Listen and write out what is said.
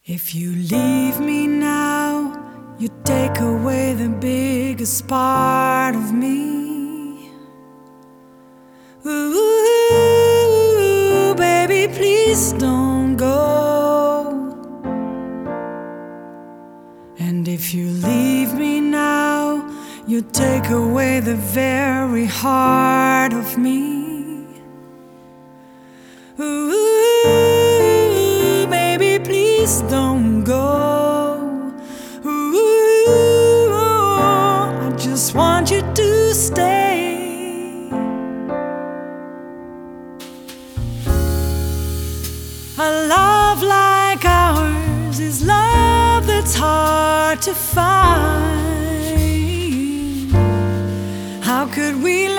If you leave me now, you take away the biggest part of me. Ooh, baby, please don't go. And if you leave me now, you take away the very heart of me. Ooh, baby, please don't go. Ooh, I just want you to stay. A love like ours is love that's hard to find. How could we